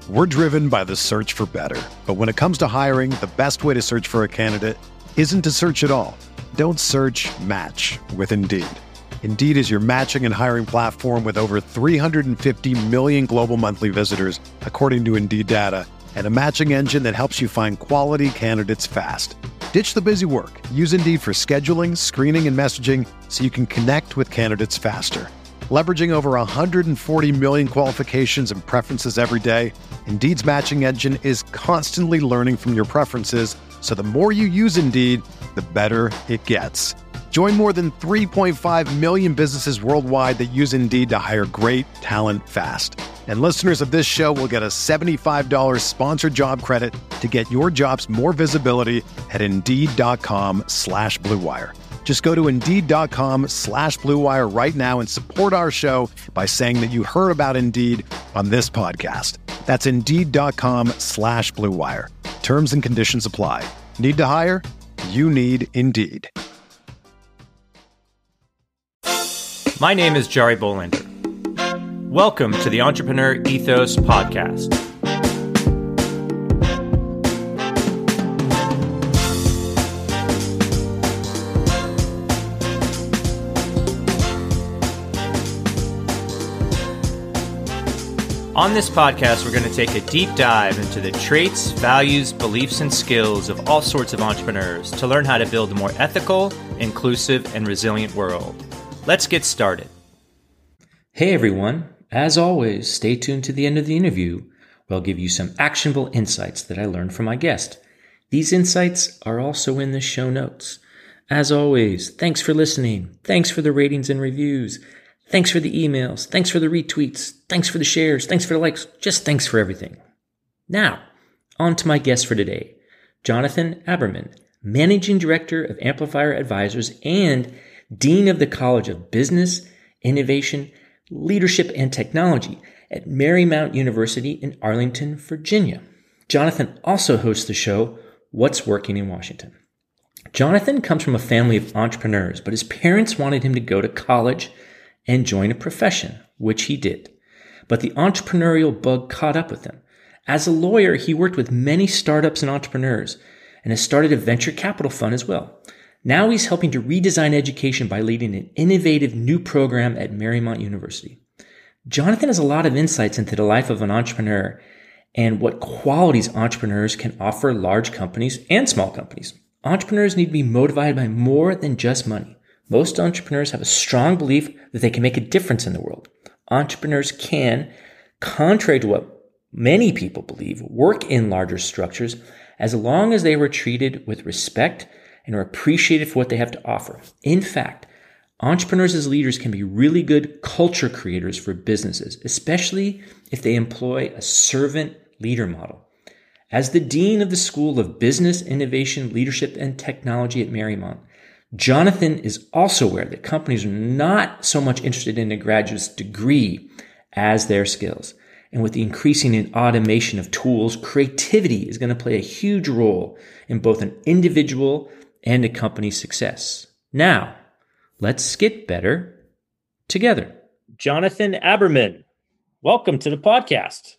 We're driven by the search for better. But when it comes to hiring, the best way to search for a candidate isn't to search at all. Don't search, match with Indeed. Indeed is your matching and hiring platform with over 350 million global monthly visitors, according to Indeed data, and a matching engine that helps you find quality candidates fast. Ditch the busy work. Use Indeed for scheduling, screening, and messaging so you can connect with candidates faster. Leveraging over 140 million qualifications and preferences every day, Indeed's matching engine is constantly learning from your preferences, so the more you use Indeed, the better it gets. Join more than 3.5 million businesses worldwide that use Indeed to hire great talent fast. And listeners of this show will get a $75 sponsored job credit to get your jobs more visibility at Indeed.com/Blue Wire. Just go to Indeed.com/Blue Wire right now and support our show by saying that you heard about Indeed on this podcast. That's Indeed.com/Blue Wire. Terms and conditions apply. Need to hire? You need Indeed. My name is Jari Bolander. Welcome to the Entrepreneur Ethos Podcast. On this podcast, we're going to take a deep dive into the traits, values, beliefs, and skills of all sorts of entrepreneurs to learn how to build a more ethical, inclusive, and resilient world. Let's get started. Hey everyone, as always, stay tuned to the end of the interview where I'll give you some actionable insights that I learned from my guest. These insights are also in the show notes. As always, thanks for listening. Thanks for the ratings and reviews. Thanks for the emails. Thanks for the retweets. Thanks for the shares. Thanks for the likes. Just thanks for everything. Now, on to my guest for today, Jonathan Aberman, Managing Director of Amplifier Advisors and Dean of the College of Business, Innovation, Leadership, and Technology at Marymount University in Arlington, Virginia. Jonathan also hosts the show, What's Working in Washington. Jonathan comes from a family of entrepreneurs, but his parents wanted him to go to college and join a profession, which he did. But the entrepreneurial bug caught up with him. As a lawyer, he worked with many startups and entrepreneurs and has started a venture capital fund as well. Now he's helping to redesign education by leading an innovative new program at Marymount University. Jonathan has a lot of insights into the life of an entrepreneur and what qualities entrepreneurs can offer large companies and small companies. Entrepreneurs need to be motivated by more than just money. Most entrepreneurs have a strong belief that they can make a difference in the world. Entrepreneurs can, contrary to what many people believe, work in larger structures as long as they were treated with respect and are appreciated for what they have to offer. In fact, entrepreneurs as leaders can be really good culture creators for businesses, especially if they employ a servant leader model. As the Dean of the School of Business, Innovation, Leadership, and Technology at Marymount, Jonathan is also aware that companies are not so much interested in a graduate's degree as their skills. And with the increasing in automation of tools, creativity is going to play a huge role in both an individual and a company's success. Now, let's get better together. Jonathan Aberman, welcome to the podcast.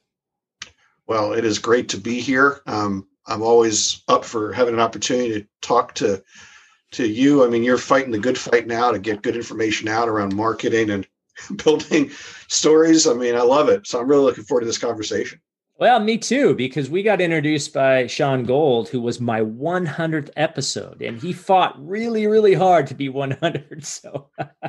Well, it is great to be here. I'm always up for having an opportunity to talk to you. I mean, you're fighting the good fight now to get good information out around marketing and building stories. I mean, I love it. So I'm really looking forward to this conversation. Well, me too, because we got introduced by Sean Gold, who was my 100th episode, and he fought really, really hard to be 100. So,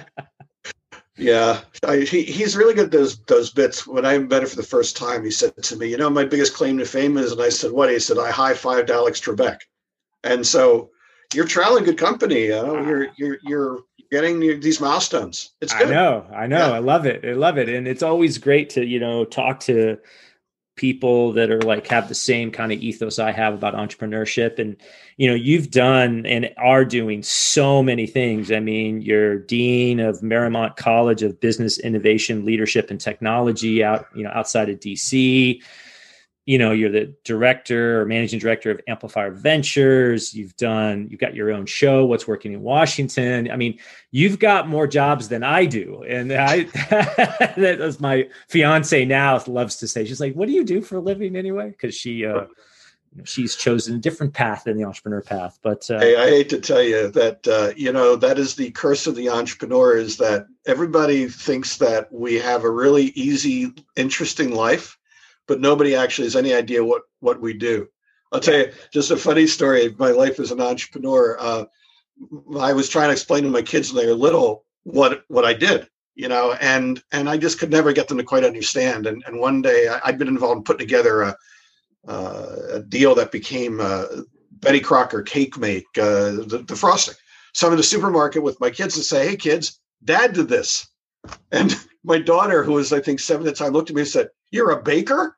yeah, he's really good at those bits. When I met him for the first time, he said to me, my biggest claim to fame is, and I said, what? He said, I high-fived Alex Trebek. And so you're traveling good company. You're getting these milestones. It's good. I know. Yeah. I love it. And it's always great to, talk to people that are have the same kind of ethos I have about entrepreneurship. And, you've done and are doing so many things. I mean, you're Dean of Marymount College of Business, Innovation, Leadership, and Technology outside of DC. you're the director or managing director of Amplifier Ventures. You've got your own show, What's Working in Washington. I mean, you've got more jobs than I do. And that's my fiance now loves to say, she's like, what do you do for a living anyway? Because she's chosen a different path than the entrepreneur path. But hey, I hate to tell you that, that is the curse of the entrepreneur, is that everybody thinks that we have a really easy, interesting life, but nobody actually has any idea what we do. I'll tell you just a funny story of my life as an entrepreneur. I was trying to explain to my kids when they were little what I did, and I just could never get them to quite understand. And one day I'd been involved in putting together a deal that became Betty Crocker Cake Make, the frosting. So I'm in the supermarket with my kids and say, hey, kids, Dad did this. And my daughter, who was, I think, 7 at the time, looked at me and said, you're a baker?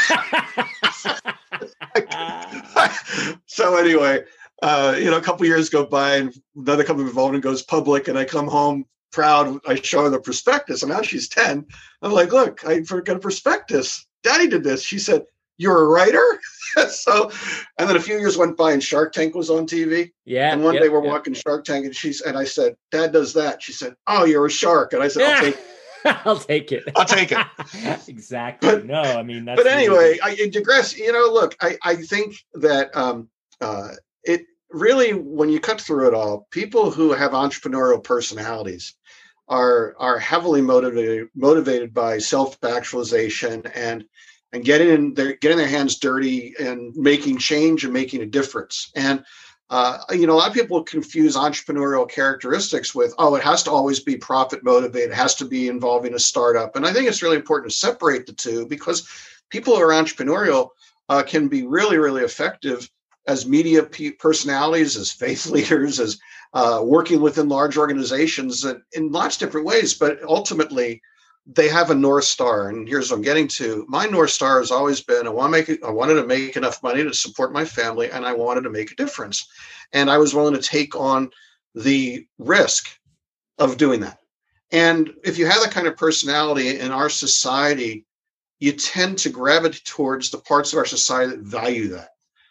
So anyway, a couple of years go by and another company involved and goes public, and I come home proud. I show her the prospectus, and now she's 10. I'm like, look, I forgot a prospectus. Daddy did this. She said, you're a writer? So, and then a few years went by and Shark Tank was on TV. Yeah. And one day we're watching Shark Tank, and I said, Dad does that. She said, oh, you're a shark. And I said, I'll take it. I'll take it. Exactly. But, no, I mean, that's. But anyway, I digress. Look, I think that it really, when you cut through it all, people who have entrepreneurial personalities are heavily motivated by self-actualization and getting their hands dirty and making change and making a difference. And a lot of people confuse entrepreneurial characteristics with, it has to always be profit motivated, it has to be involving a startup. And I think it's really important to separate the two, because people who are entrepreneurial can be really, really effective as media personalities, as faith leaders, as working within large organizations in lots of different ways. But ultimately, they have a North Star. And here's what I'm getting to. My North Star has always been, I wanted to make enough money to support my family, and I wanted to make a difference. And I was willing to take on the risk of doing that. And if you have that kind of personality in our society, you tend to gravitate towards the parts of our society that value that.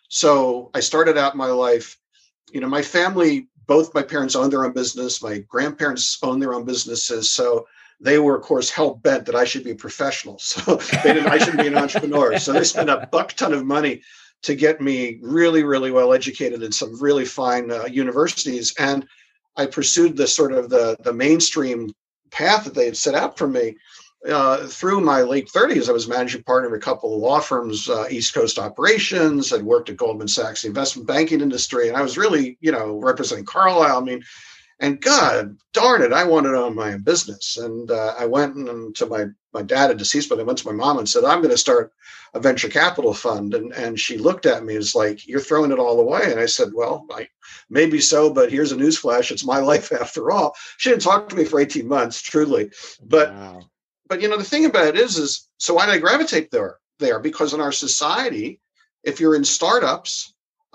So I started out my life, my family, both my parents owned their own business. My grandparents owned their own businesses. So they were, of course, hell-bent that I should be a professional. So I should be an entrepreneur. So they spent a buck ton of money to get me really, really well educated in some really fine universities. And I pursued the sort of the mainstream path that they had set out for me. Through my late 30s, I was managing partner of a couple of law firms, East Coast operations. I'd worked at Goldman Sachs, the investment banking industry. And I was really, representing Carlyle. And God darn it, I wanted to own my own business. And I went to my dad had deceased, but I went to my mom and said, I'm going to start a venture capital fund. And she looked at me as like, you're throwing it all away. And I said, well, maybe so, but here's a newsflash. It's my life after all. She didn't talk to me for 18 months, truly. But, wow. But the thing about it is so why did I gravitate there? Because in our society, if you're in startups,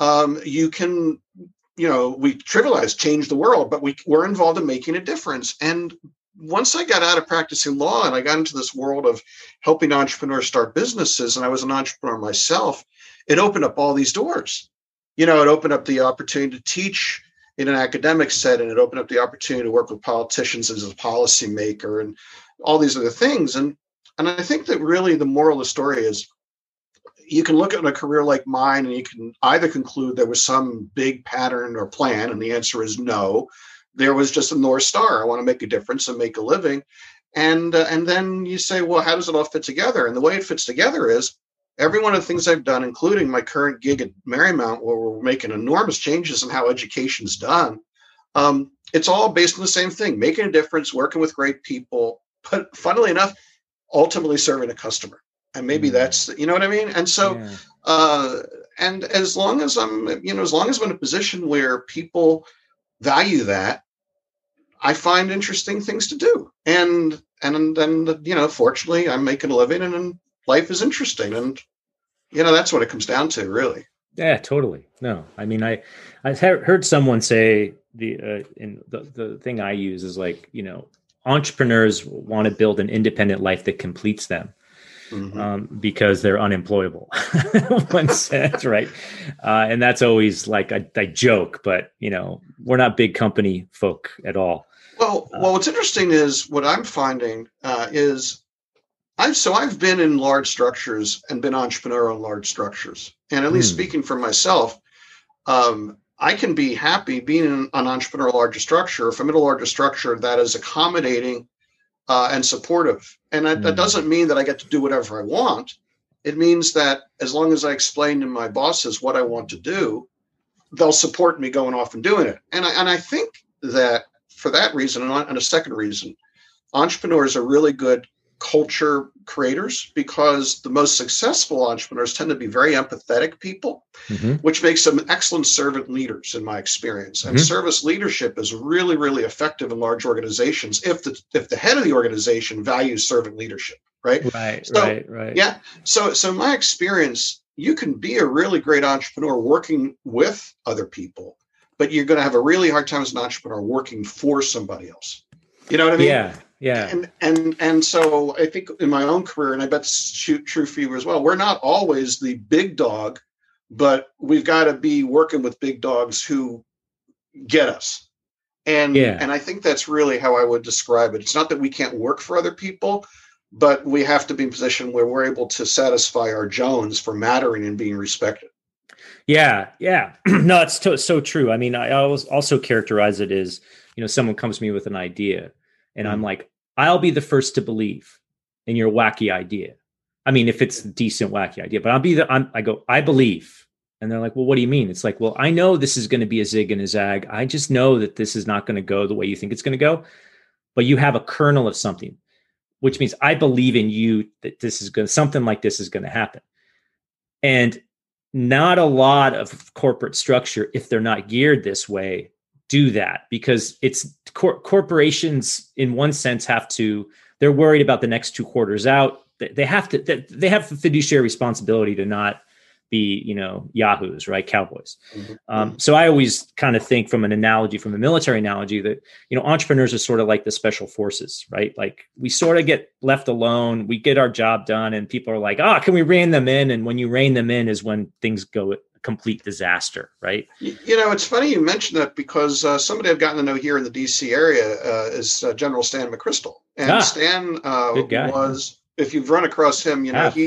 you can, we trivialize change the world, but we're involved in making a difference. And once I got out of practicing law and I got into this world of helping entrepreneurs start businesses, and I was an entrepreneur myself, it opened up all these doors. It opened up the opportunity to teach in an academic setting. It opened up the opportunity to work with politicians as a policymaker and all these other things. And I think that really the moral of the story is you can look at a career like mine and you can either conclude there was some big pattern or plan, and the answer is no. There was just a North Star. I want to make a difference and make a living. And then you say, well, how does it all fit together? And the way it fits together is every one of the things I've done, including my current gig at Marymount, where we're making enormous changes in how education's done, it's all based on the same thing, making a difference, working with great people, but funnily enough, ultimately serving a customer. And maybe that's, you know what I mean? And so, and as long as I'm in a position where people value that, I find interesting things to do. And then, fortunately, I'm making a living and life is interesting. And, that's what it comes down to, really. Yeah, totally. No, I mean, I've heard someone say the thing I use is like, entrepreneurs want to build an independent life that completes them. because they're unemployable. One sense, right? And that's always like I joke, but we're not big company folk at all. Well, what's interesting is what I'm finding is I've been in large structures and been entrepreneurial in large structures, and at least speaking for myself, I can be happy being in an entrepreneurial larger structure, if I'm in a larger structure that is accommodating and supportive. And that doesn't mean that I get to do whatever I want. It means that as long as I explain to my bosses what I want to do, they'll support me going off and doing it. And I think that for that reason, and a second reason, entrepreneurs are really good culture creators, because the most successful entrepreneurs tend to be very empathetic people, which makes them excellent servant leaders in my experience. And service leadership is really, really effective in large organizations if the head of the organization values servant leadership, right? Right. Yeah. So in my experience, you can be a really great entrepreneur working with other people, but you're going to have a really hard time as an entrepreneur working for somebody else. You know what I mean? Yeah. And so I think in my own career, and I bet it's true for you as well, we're not always the big dog, but we've got to be working with big dogs who get us. And I think that's really how I would describe it. It's not that we can't work for other people, but we have to be in a position where we're able to satisfy our Jones for mattering and being respected. Yeah. No, it's so true. I mean, I always also characterize it as, someone comes to me with an idea and I'm like, I'll be the first to believe in your wacky idea. I mean, if it's a decent wacky idea, but I believe. And they're like, well, what do you mean? It's like, well, I know this is going to be a zig and a zag. I just know that this is not going to go the way you think it's going to go, but you have a kernel of something, which means I believe in you that something like this is going to happen. And not a lot of corporate structure, if they're not geared this way, do that, because it's corporations in one sense they're worried about the next 2 quarters out. They have a fiduciary responsibility to not be, yahoos, right? Cowboys. So I always kind of think from a military analogy that, entrepreneurs are sort of like the special forces, right? Like we sort of get left alone, we get our job done and people are like, can we rein them in? And when you rein them in is when things go complete disaster, right? It's funny you mentioned that, because somebody I've gotten to know here in the DC area is General Stan McChrystal. And Stan was, if you've run across him,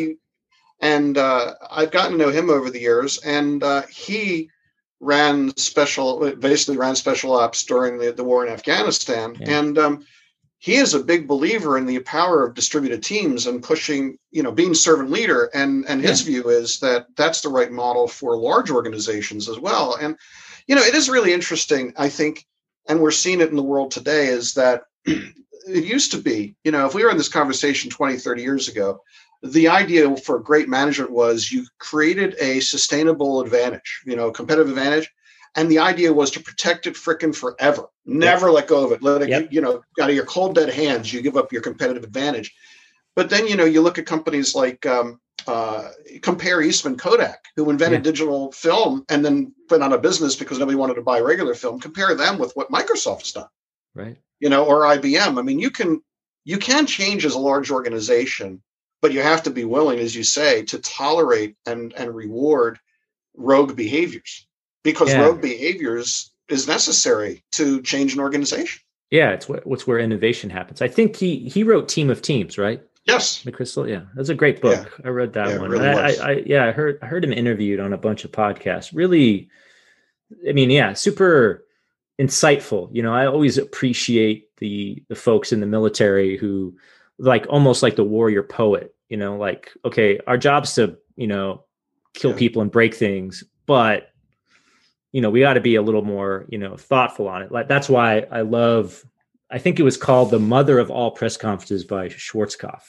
I've gotten to know him over the years, and he ran special ops during the war in Afghanistan. Yeah. And he is a big believer in the power of distributed teams and pushing, being servant leader. And his view is that that's the right model for large organizations as well. And, it is really interesting, I think, and we're seeing it in the world today, is that it used to be, if we were in this conversation 20, 30 years ago, the idea for great management was you created a sustainable advantage, competitive advantage. And the idea was to protect it frickin' forever. Never let go of it. Let it, out of your cold, dead hands, you give up your competitive advantage. But then, you look at companies like, compare Eastman Kodak, who invented digital film and then went out of business because nobody wanted to buy regular film. Compare them with what Microsoft's done. Right. Or IBM. I mean, you can change as a large organization, but you have to be willing, as you say, to tolerate and reward rogue behaviors. Because rogue behaviors is necessary to change an organization. Yeah, it's where innovation happens. I think he wrote Team of Teams, right? Yes, McChrystal. Yeah, that's a great book. Yeah. I read that one. Really I heard him interviewed on a bunch of podcasts. Really, super insightful. I always appreciate the folks in the military who almost like the warrior poet. Okay, our job's to kill people and break things, but we got to be a little more, thoughtful on it. That's why I think it was called The Mother of All Press Conferences by Schwarzkopf.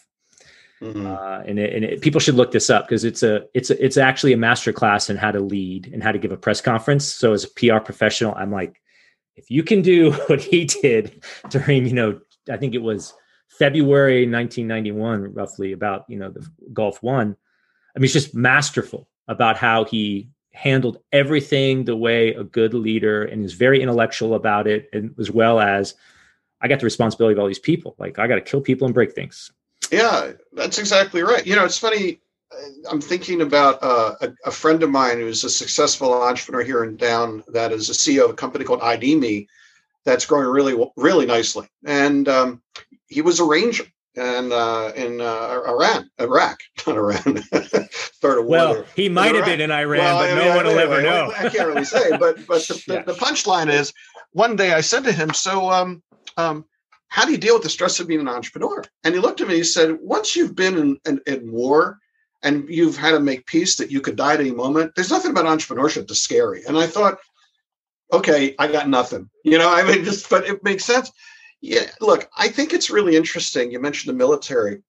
And people should look this up, because it's actually a masterclass in how to lead and how to give a press conference. So as a PR professional, I'm like, if you can do what he did during, I think it was February 1991, roughly, about, the Gulf One. It's just masterful about how he handled everything the way a good leader, and is very intellectual about it. And as well as, I got the responsibility of all these people. I got to kill people and break things. Yeah, that's exactly right. It's funny. I'm thinking about a friend of mine who's a successful entrepreneur here in town that is a CEO of a company called ID.me that's growing really, really nicely. And he was a ranger and in Iraq, not Iran. Started a war Well, there. he might have been in Iran, but no one will ever know. I can't really say. But the punchline is, one day I said to him, "So, how do you deal with the stress of being an entrepreneur?" And he looked at me. He said, "Once you've been in war and you've had to make peace that you could die at any moment, there's nothing about entrepreneurship that's scary." And I thought, okay, I got nothing. But it makes sense. Yeah, look, I think it's really interesting. You mentioned the military.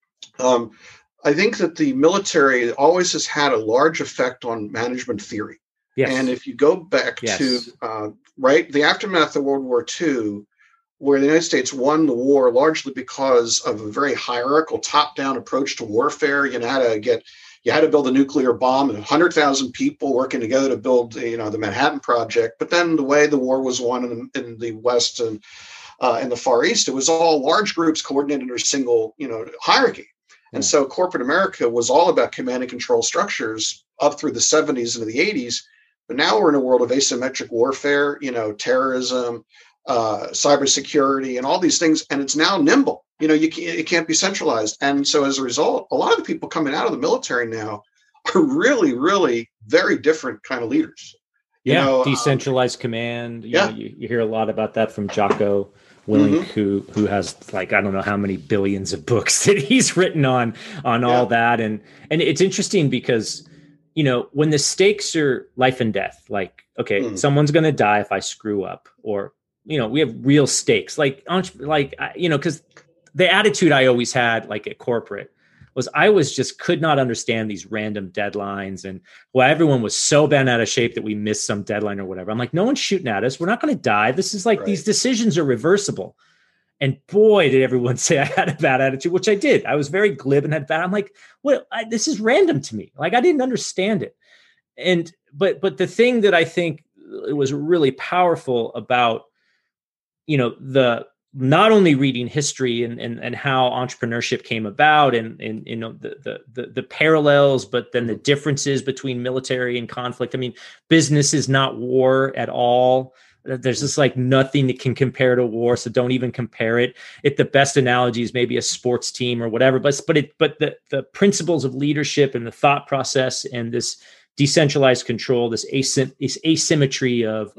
I think that the military always has had a large effect on management theory. Yes. And if you go back to the aftermath of World War II, where the United States won the war largely because of a very hierarchical top-down approach to warfare. You had to build a nuclear bomb and 100,000 people working together to build, the Manhattan Project. But then the way the war was won in the West and in the Far East, it was all large groups coordinated under a single, hierarchy. And so corporate America was all about command and control structures up through the 70s into the 80s. But now we're in a world of asymmetric warfare, terrorism, cybersecurity, and all these things. And it's now nimble. It can't be centralized. And so as a result, a lot of the people coming out of the military now are really, really very different kind of leaders. Decentralized command. You hear a lot about that from Jocko Willink, who has I don't know how many billions of books that he's written on all that. And it's interesting because, when the stakes are life and death, someone's going to die if I screw up, or, we have real stakes, because the attitude I always had at corporate was I could not understand these random deadlines, and everyone was so bent out of shape that we missed some deadline or whatever. I'm like, no one's shooting at us. We're not going to die. This is These decisions are reversible. And boy, did everyone say I had a bad attitude, which I did. I was very glib and had bad. I'm like, this is random to me. I didn't understand it. But the thing that I think was really powerful about, the not only reading history and how entrepreneurship came about and the parallels, but then the differences between military and conflict. I mean, business is not war at all. There's just nothing that can compare to war. So don't even compare it. The best analogy is maybe a sports team or whatever, but the principles of leadership and the thought process and this decentralized control, this asymmetry of,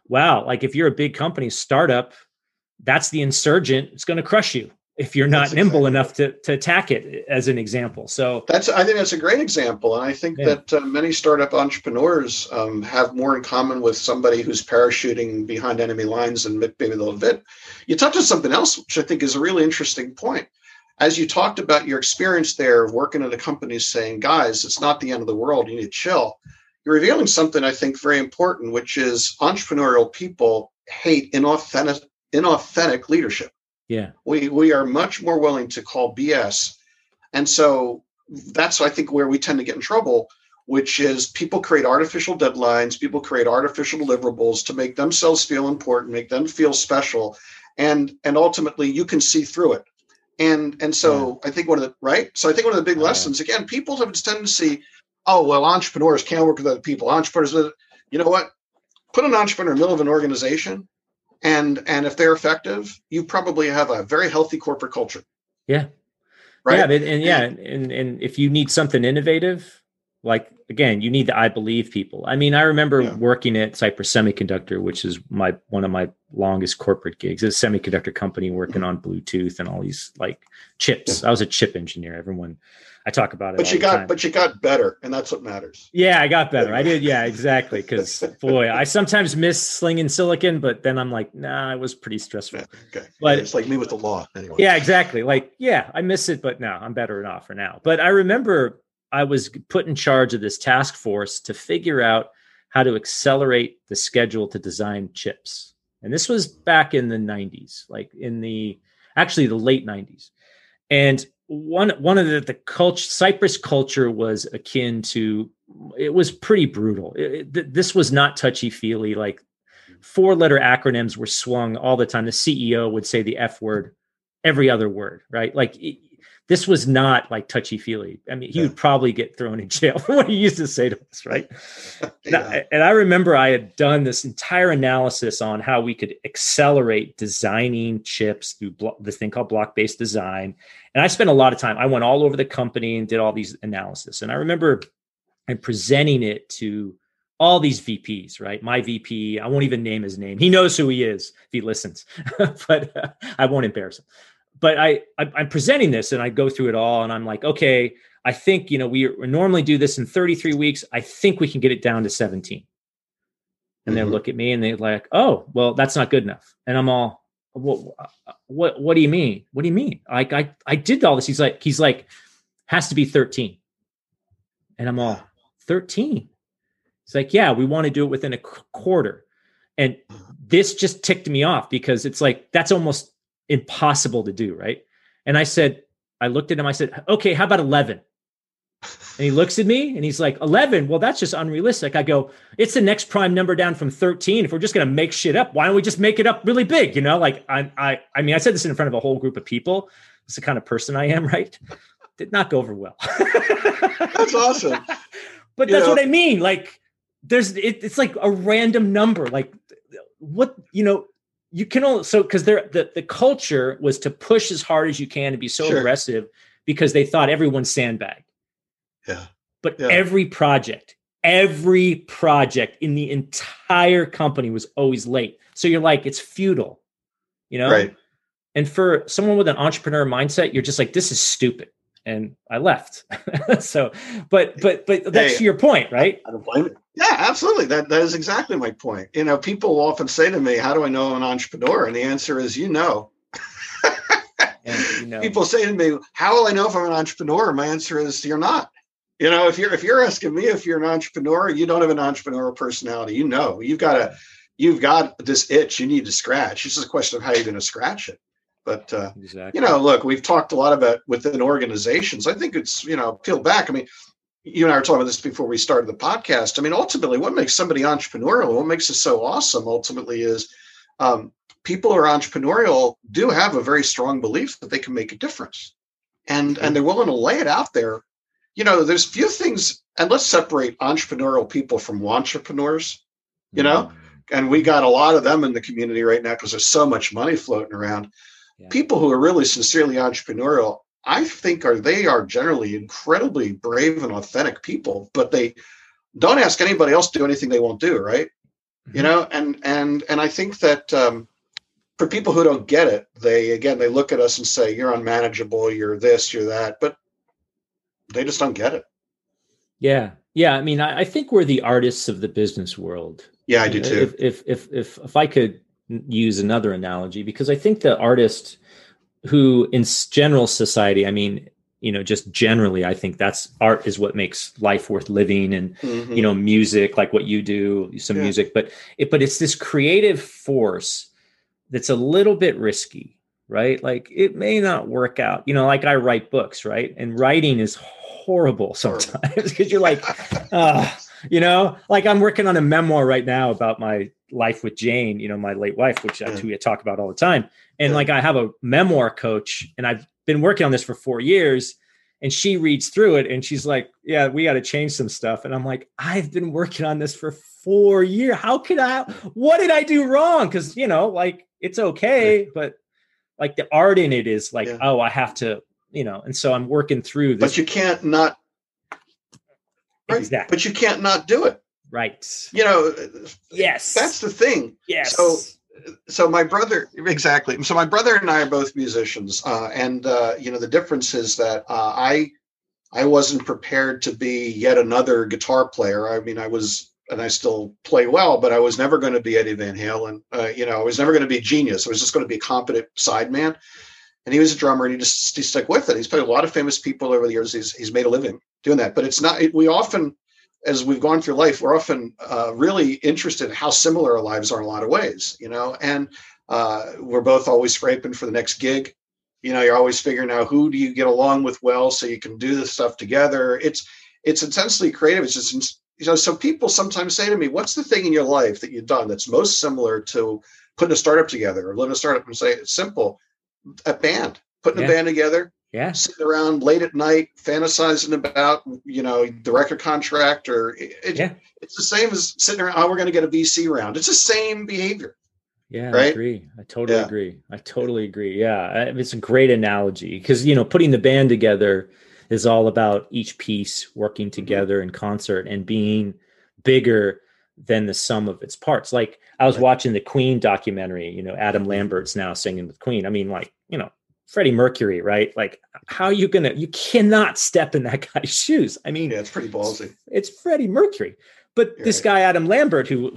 if you're a big company, startup, that's the insurgent. It's going to crush you if you're not nimble enough to attack it, as an example. So I think that's a great example. And I think that many startup entrepreneurs have more in common with somebody who's parachuting behind enemy lines than maybe they'll admit. You touched on something else, which I think is a really interesting point. As you talked about your experience there of working at a company saying, guys, it's not the end of the world. You need to chill. You're revealing something I think very important, which is entrepreneurial people hate inauthentic leadership. Yeah. We are much more willing to call BS. And so that's, I think, where we tend to get in trouble, which is people create artificial deadlines, people create artificial deliverables to make themselves feel important, make them feel special. And ultimately you can see through it. And so I think one of the big lessons, again, people have this tendency, entrepreneurs can't work with other people. Entrepreneurs, you know what? Put an entrepreneur in the middle of an organization, and if they're effective, you probably have a very healthy corporate culture. Yeah. Right. Yeah. And if you need something innovative, again, you need the I believe people. I mean, I remember working at Cypress Semiconductor, which is one of my longest corporate gigs. It's a semiconductor company working on Bluetooth and all these chips. I was a chip engineer. I talk about it. But you got better, and that's what matters. Yeah, I got better. I did. Yeah, exactly. Because boy, I sometimes miss slinging silicon, but then I'm like, nah, it was pretty stressful. Okay. But it's like me with the law anyway. Yeah, exactly. I miss it, but no, I'm better off for now. But I remember I was put in charge of this task force to figure out how to accelerate the schedule to design chips. And this was back in the 90s, the late 90s. And one of the culture, Cypress culture was akin to, it was pretty brutal. This was not touchy-feely, 4-letter acronyms were swung all the time. The CEO would say the F word every other word, right? this was not like touchy-feely. I mean, he would probably get thrown in jail for what he used to say to us, right? And I remember I had done this entire analysis on how we could accelerate designing chips through this thing called block-based design. And I spent a lot of time. I went all over the company and did all these analysis. And I remember I'm presenting it to all these VPs, right? My VP, I won't even name his name. He knows who he is if he listens, but I won't embarrass him. But I'm presenting this and I go through it all and I'm like, okay, I think, we normally do this in 33 weeks. I think we can get it down to 17. And they look at me and they're like, oh, well, that's not good enough. And I'm all, what do you mean? What do you mean? I did all this. He's like, has to be 13. And I'm all, 13? It's like, yeah, we want to do it within a quarter. And this just ticked me off because it's like, that's almost impossible to do, right? And I looked at him, I said, okay, how about 11? And he looks at me and he's like, 11? Well, that's just unrealistic. I go, it's the next prime number down from 13. If we're just going to make shit up, why don't we just make it up really big? I mean, I said this in front of a whole group of people. It's the kind of person I am, right? Did not go over well. That's awesome. But that's what I mean. Like, it's like a random number. Like, what, you can only, because the culture was to push as hard as you can and be so aggressive because they thought everyone's sandbagged. Yeah. But every project in the entire company was always late. So you're like, it's futile, Right. And for someone with an entrepreneur mindset, you're just like, this is stupid. And I left. So, but that's to your point, right? I don't blame it. Yeah, absolutely. That is exactly my point. People often say to me, how do I know I'm an entrepreneur? And the answer is, People say to me, how will I know if I'm an entrepreneur? My answer is, you're not. If you're asking me if you're an entrepreneur, you don't have an entrepreneurial personality. You've got this itch you need to scratch. It's just a question of how you're going to scratch it. But, exactly. Look, we've talked a lot about within organizations. I think it's, peel back. I mean, you and I were talking about this before we started the podcast. I mean, ultimately, what makes somebody entrepreneurial, what makes it so awesome ultimately is people who are entrepreneurial do have a very strong belief that they can make a difference. And they're willing to lay it out there. There's few things, and let's separate entrepreneurial people from wantrepreneurs, and we got a lot of them in the community right now because there's so much money floating around. Yeah. People who are really sincerely entrepreneurial, I think they are generally incredibly brave and authentic people, but they don't ask anybody else to do anything they won't do, right? Mm-hmm. And I think that for people who don't get it, they look at us and say, you're unmanageable, you're this, you're that, but they just don't get it. Yeah. Yeah. I mean, I think we're the artists of the business world. Yeah, I do too. If I could use another analogy, because I think the artist who in general society, I mean, just generally, I think that's art is what makes life worth living. And, music, like what you do, some music, but it's this creative force that's a little bit risky, right? Like it may not work out, like I write books, right? And writing is horrible sometimes because you're like, like I'm working on a memoir right now about my life with Jane, my late wife, which we talk about all the time. And like, I have a memoir coach and I've been working on this for 4 years and she reads through it and she's like, yeah, we got to change some stuff. And I'm like, I've been working on this for 4 years. What did I do wrong? Cause like it's okay. But like the art in it is like, oh, I have to, and so I'm working through this. But you can't not. Right. Exactly. But you can't not do it. Right. Yes. That's the thing. Yes. So my brother, exactly. So my brother and I are both musicians. And the difference is that I wasn't prepared to be yet another guitar player. I mean, I was, and I still play well, but I was never going to be Eddie Van Halen. I was never going to be a genius. I was just going to be a competent sideman. And he was a drummer and he stuck with it. He's played a lot of famous people over the years. He's made a living doing that, but it's not, we often, as we've gone through life, we're often really interested in how similar our lives are in a lot of ways, and we're both always scraping for the next gig. You're always figuring out who do you get along with well, so you can do this stuff together. It's intensely creative. It's just, so people sometimes say to me, what's the thing in your life that you've done that's most similar to putting a startup together or living a startup? And say, it's simple. A band, putting a band together, Yeah. sitting around late at night, fantasizing about, the record contract, or it's the same as sitting around, oh, we're going to get a VC round. It's the same behavior. Yeah, I right? agree. I totally agree. I totally agree. Yeah. It's a great analogy because, putting the band together is all about each piece working together in concert and being bigger than the sum of its parts. Like I was watching the Queen documentary, Adam Lambert's now singing with Queen. I mean, Freddie Mercury, right? Like how you cannot step in that guy's shoes. I mean, it's pretty ballsy. It's Freddie Mercury. But this guy, Adam Lambert, who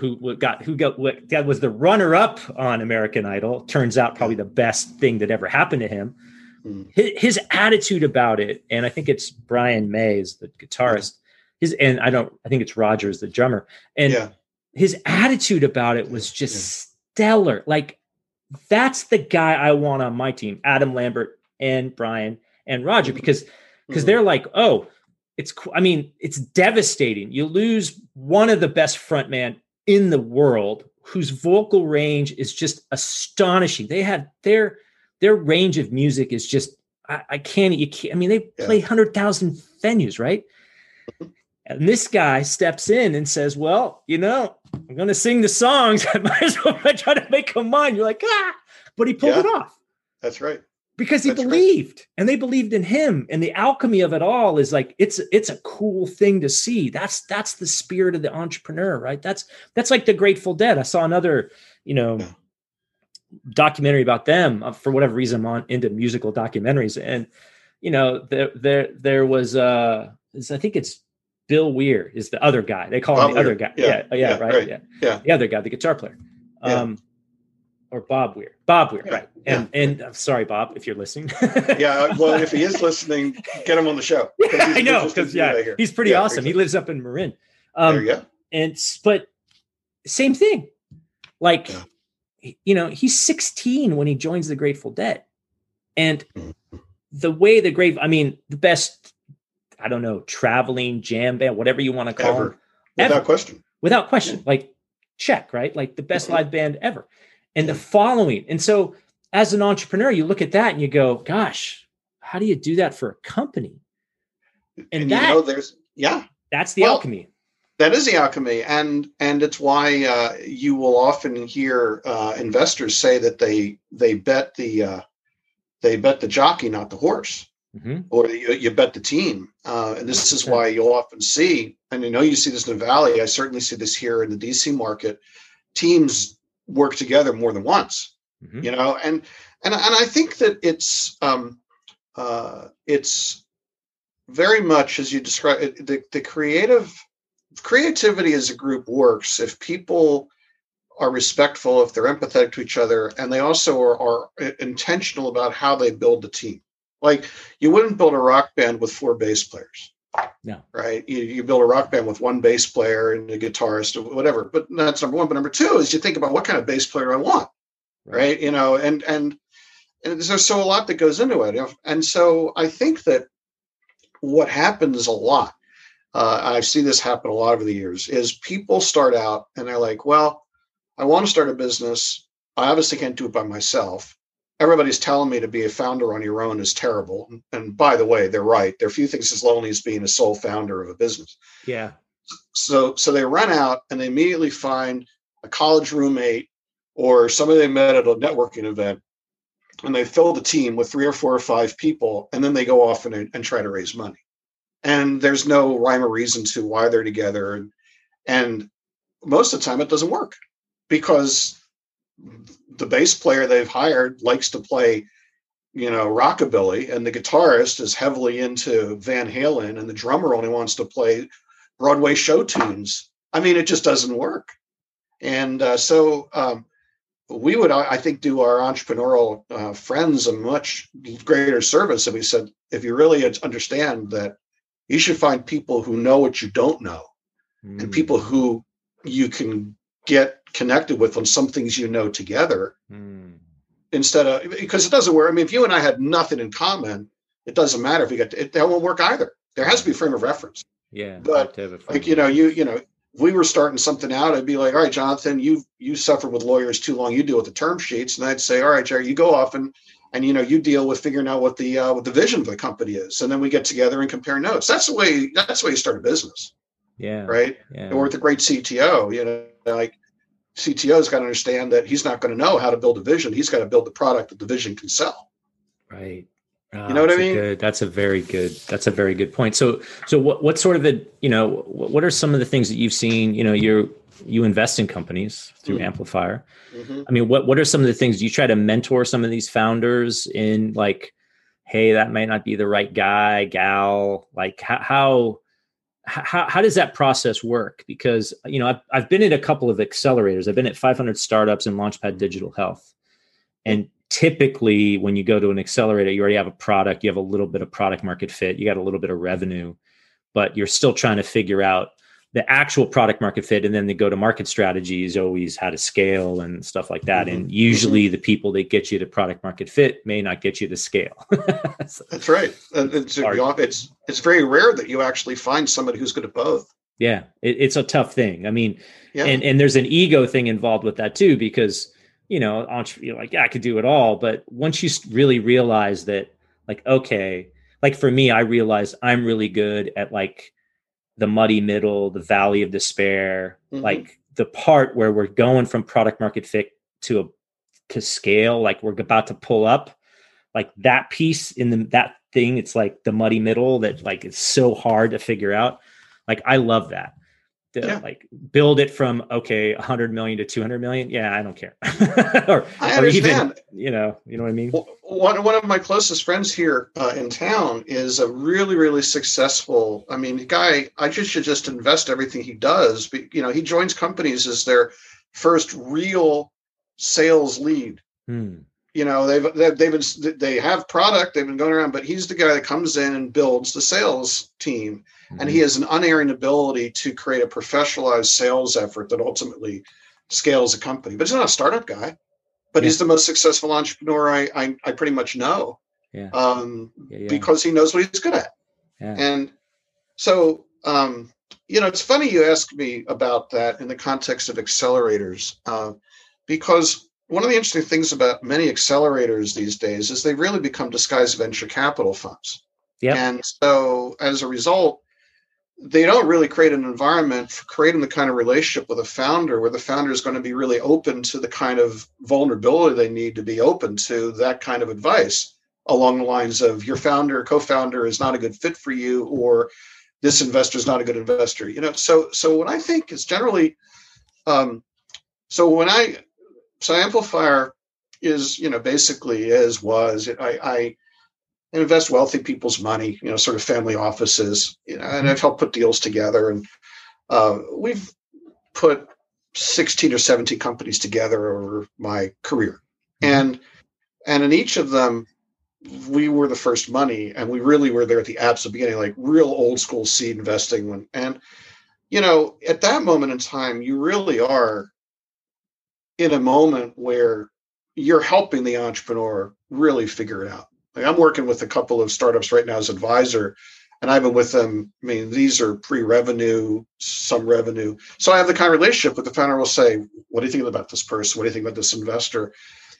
was the runner-up on American Idol, turns out probably the best thing that ever happened to him. His attitude about it, and I think it's Brian May is the guitarist. I think it's Rogers, the drummer, and his attitude about it was just stellar. Like that's the guy I want on my team: Adam Lambert and Brian and Roger, because they're like, oh. It's devastating. You lose one of the best frontman in the world whose vocal range is just astonishing. They had their range of music is just, they play 100,000 venues, right? And this guy steps in and says, well, I'm going to sing the songs. I might as well try to make them mine. You're like, but he pulled it off. That's right. Because he believed, and they believed in him, and the alchemy of it all is like it's a cool thing to see. That's the spirit of the entrepreneur, right? That's like the Grateful Dead. I saw another, documentary about them. For whatever reason, I'm into musical documentaries, and there was I think it's Bill Weir is the other guy. They call him the other guy. Right. The other guy, the guitar player. Or Bob Weir, right? And I'm sorry, Bob, if you're listening. Well, if he is listening, get him on the show. I know, because he's pretty awesome. He lives up in Marin. There you go. But same thing. Like, he's 16 when he joins the Grateful Dead, and the way the best, I don't know, traveling jam band, whatever you want to call them, without question, like check, right? Like the best live band ever. And the following. And so as an entrepreneur, you look at that and you go, gosh, how do you do that for a company? And that's the alchemy. That is the alchemy. And it's why you will often hear investors say that they bet the jockey, not the horse, or you bet the team. And this is why you'll often see, and you see this in the Valley. I certainly see this here in the DC market, teams work together more than once, and I think that it's very much as you describe it, the creativity as a group works if people are respectful, if they're empathetic to each other, and they also are intentional about how they build the team. Like you wouldn't build a rock band with 4 bass players. No. Right. You build a rock band with 1 bass player and a guitarist or whatever, but that's number one. But number 2 is you think about what kind of bass player I want. Right. And there's so a lot that goes into it. And so I think that what happens a lot, I see this happen a lot over the years, is people start out and they're like, well, I want to start a business. I obviously can't do it by myself. Everybody's telling me to be a founder on your own is terrible. And by the way, they're right. There are few things as lonely as being a sole founder of a business. Yeah. So they run out and they immediately find a college roommate or somebody they met at a networking event, and they fill the team with 3 or 4 or 5 people, and then they go off and try to raise money. And there's no rhyme or reason to why they're together. And most of the time it doesn't work because the bass player they've hired likes to play, rockabilly, and the guitarist is heavily into Van Halen, and the drummer only wants to play Broadway show tunes. I mean, it just doesn't work. And so we would, I think, do our entrepreneurial friends a much greater service if we said, if you really understand that, you should find people who know what you don't know, and people who you can get connected with on some things together, instead of, because it doesn't work. I mean, if you and I had nothing in common, it doesn't matter if we get it, that won't work either. There has to be a frame of reference. Yeah. But like, if we were starting something out, I'd be like, all right, Jonathan, you suffered with lawyers too long. You deal with the term sheets. And I'd say, all right, Jerry, you go off and and you deal with figuring out what the vision of the company is, and then we get together and compare notes. That's the way you start a business. Yeah. Right. Yeah. Or with a great CTO, like CTO's got to understand that he's not going to know how to build a vision. He's got to build the product that the vision can sell. Right. You know what I mean? That's a very good point. So what sort of what are some of the things that you've seen? You invest in companies through Amplifier. Mm-hmm. I mean, what are some of the things you try to mentor some of these founders in, like, hey, that might not be the right guy, gal, like how does that process work? Because, I've been at a couple of accelerators. I've been at 500 Startups and Launchpad Digital Health. And typically when you go to an accelerator, you already have a product, you have a little bit of product market fit, you got a little bit of revenue, but you're still trying to figure out the actual product market fit. And then the go-to-market strategy is always how to scale and stuff like that. And usually the people that get you to product market fit may not get you to scale. So, that's right. It's very rare that you actually find somebody who's good at both. Yeah, it's a tough thing. I mean, and there's an ego thing involved with that too, because, you're like, yeah, I could do it all. But once you really realize that, like, okay, like for me, I realized I'm really good at like the muddy middle, the valley of despair, like the part where we're going from product market fit to scale, like we're about to pull up, like that piece that thing. It's like the muddy middle that, like, it's so hard to figure out. Like, I love that. Like build it from 100 million to 200 million. Yeah, I don't care. I understand. Or even, you know what I mean? One of my closest friends here in town is a really, really successful. I mean, guy. I should just invest everything he does. But, he joins companies as their first real sales lead. They have product. They've been going around, but he's the guy that comes in and builds the sales team. And he has an unerring ability to create a professionalized sales effort that ultimately scales a company. But he's not a startup guy, but he's the most successful entrepreneur I pretty much know. Because he knows what he's good at. Yeah. And so, it's funny you ask me about that in the context of accelerators, because one of the interesting things about many accelerators these days is they've really become disguised venture capital funds. Yep. And so as a result, they don't really create an environment for creating the kind of relationship with a founder where the founder is going to be really open to the kind of vulnerability they need to be open to that kind of advice along the lines of your co-founder is not a good fit for you, or this investor is not a good investor. So what I think is generally, Amplifier is, basically I invest wealthy people's money, sort of family offices, and I've helped put deals together. And we've put 16 or 17 companies together over my career. And in each of them, we were the first money, and we really were there at the absolute beginning, like real old school seed investing. And, at that moment in time, you really are in a moment where you're helping the entrepreneur really figure it out. Like, I'm working with a couple of startups right now as advisor, and I've been with them. I mean, these are pre-revenue, some revenue. So I have the kind of relationship with the founder will say, what do you think about this person? What do you think about this investor?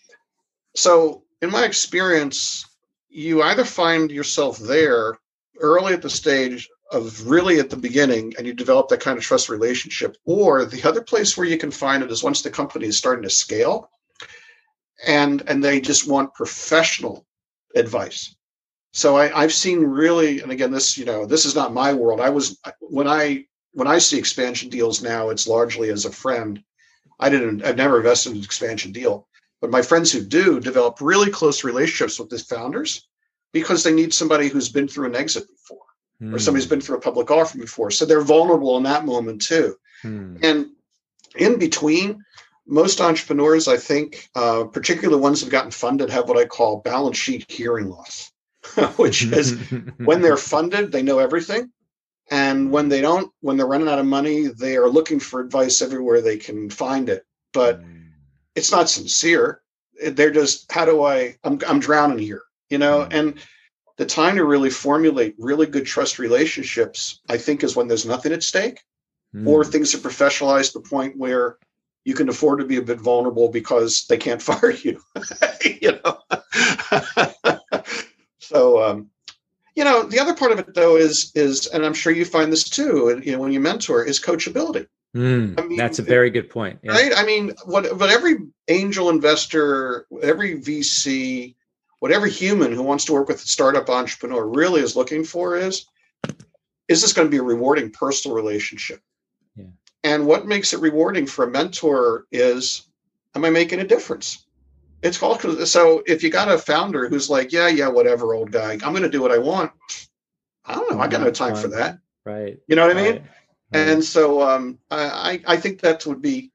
So in my experience, you either find yourself there early at the stage of really at the beginning, and you develop that kind of trust relationship, or the other place where you can find it is once the company is starting to scale and they just want professional advice. So I've seen really, and again, this is not my world. When I see expansion deals now, it's largely as a friend. I've never invested in an expansion deal, but my friends who do develop really close relationships with the founders because they need somebody who's been through an exit before, or somebody's been through a public offering before. So they're vulnerable in that moment too. And in between, most entrepreneurs, I think, particularly the ones that have gotten funded, have what I call balance sheet hearing loss, which is when they're funded, they know everything. And when they don't, when they're running out of money, they are looking for advice everywhere they can find it. But it's not sincere. They're just, I'm drowning here, and the time to really formulate really good trust relationships, I think, is when there's nothing at stake or things are professionalized to the point where you can afford to be a bit vulnerable because they can't fire you. So, the other part of it though is, and I'm sure you find this too, when you mentor, is coachability. That's a very good point. Yeah. Right? I mean, what every angel investor, every VC, whatever human who wants to work with a startup entrepreneur really is looking for is this going to be a rewarding personal relationship? Yeah. And what makes it rewarding for a mentor is, am I making a difference? It's called, so if you got a founder who's like, yeah, whatever, old guy, I'm going to do what I want. I don't know. I got no time for that. Right. You know what I mean? Right. And so I think that would be,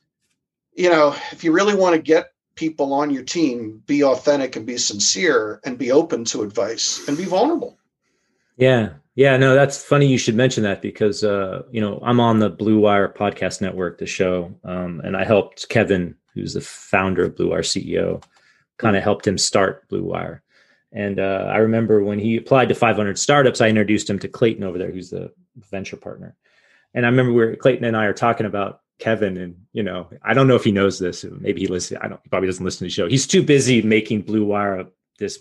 if you really want to get people on your team, be authentic and be sincere and be open to advice and be vulnerable. Yeah. Yeah. No, that's funny. You should mention that because, I'm on the Blue Wire podcast network, the show. And I helped Kevin, who's the founder of Blue Wire, CEO, kind of helped him start Blue Wire. And I remember when he applied to 500 startups, I introduced him to Clayton over there, who's the venture partner. And I remember Clayton and I are talking about Kevin, and I don't know if he knows this. Maybe he listens. He probably doesn't listen to the show. He's too busy making Blue Wire this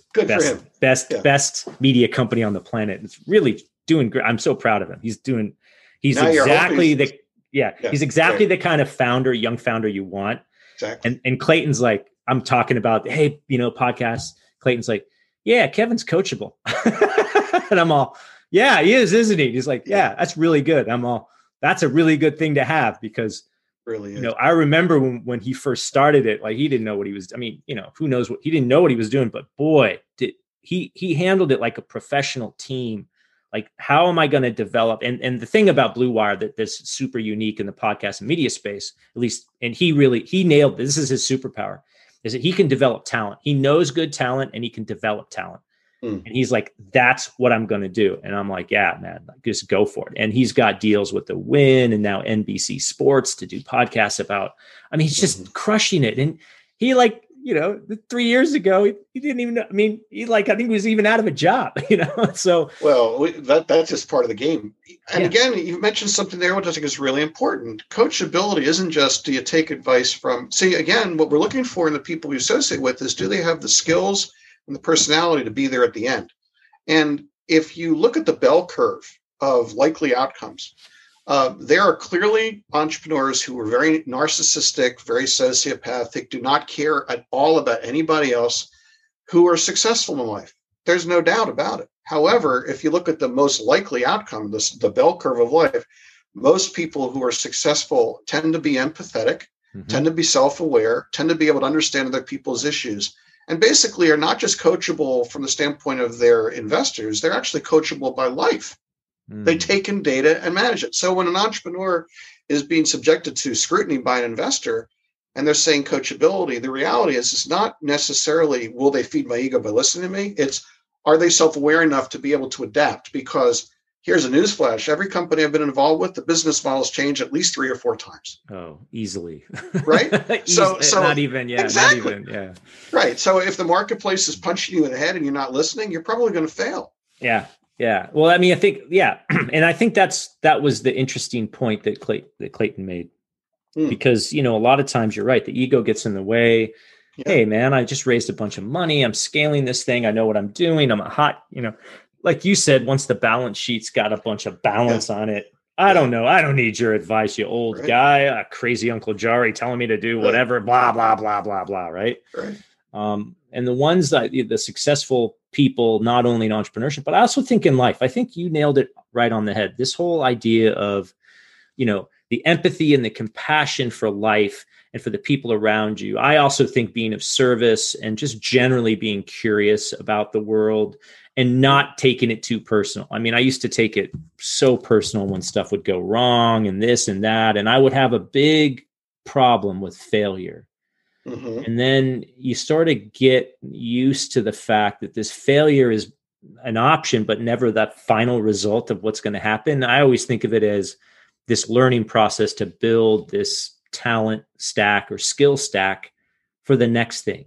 best media company on the planet. It's really doing great. I'm so proud of him. He's exactly the kind of young founder you want. Exactly. And Clayton's like, I'm talking about, hey, podcasts. Clayton's like, yeah, Kevin's coachable. And I'm all, yeah, he is, isn't he? He's like, yeah, that's really good. I'm all, that's a really good thing to have because, really is. I remember when he first started it, like he didn't know what he was, who knows he didn't know what he was doing, but boy, did he handled it like a professional team. Like, how am I going to develop? And the thing about Blue Wire that's super unique in the podcast and media space, at least, and he nailed this is his superpower, is that he can develop talent. He knows good talent and he can develop talent. And he's like, that's what I'm going to do. And I'm like, yeah, man, just go for it. And he's got deals with the Win and now NBC Sports to do podcasts about, he's just crushing it. And he 3 years ago, he didn't even know. I think he was even out of a job, so. Well, that's just part of the game. And again, you mentioned something there, which I think is really important. Coachability isn't just, do you take advice from, again, what we're looking for in the people we associate with is, do they have the skills and the personality to be there at the end? And if you look at the bell curve of likely outcomes, there are clearly entrepreneurs who are very narcissistic, very sociopathic, do not care at all about anybody else, who are successful in life. There's no doubt about it. However, if you look at the most likely outcome, the bell curve of life, most people who are successful tend to be empathetic, tend to be self-aware, tend to be able to understand other people's issues, and basically are not just coachable from the standpoint of their investors, they're actually coachable by life. They take in data and manage it. So when an entrepreneur is being subjected to scrutiny by an investor and they're saying coachability, the reality is it's not necessarily, will they feed my ego by listening to me? It's, are they self-aware enough to be able to adapt? Because here's a newsflash. Every company I've been involved with, the business models change at least 3 or 4 times. Oh, easily. Right? So not even, yeah. Exactly. Not even, yeah. Right. So if the marketplace is punching you in the head and you're not listening, you're probably going to fail. Yeah. Yeah. Well, I think, yeah. And I think that was the interesting point that Clayton made, because, a lot of times you're right. The ego gets in the way. Yeah. Hey man, I just raised a bunch of money. I'm scaling this thing. I know what I'm doing. I'm a hot, like you said, once the balance sheet's got a bunch of balance on it, I don't know. I don't need your advice, you old guy, crazy Uncle Jari telling me to do whatever, blah, blah, blah, blah, blah. Right. And the ones that the successful people, not only in entrepreneurship, but I also think in life, I think you nailed it right on the head. This whole idea of, the empathy and the compassion for life and for the people around you. I also think being of service and just generally being curious about the world and not taking it too personal. I used to take it so personal when stuff would go wrong and this and that, and I would have a big problem with failure. And then you sort of get used to the fact that this failure is an option, but never that final result of what's going to happen. I always think of it as this learning process to build this talent stack or skill stack for the next thing.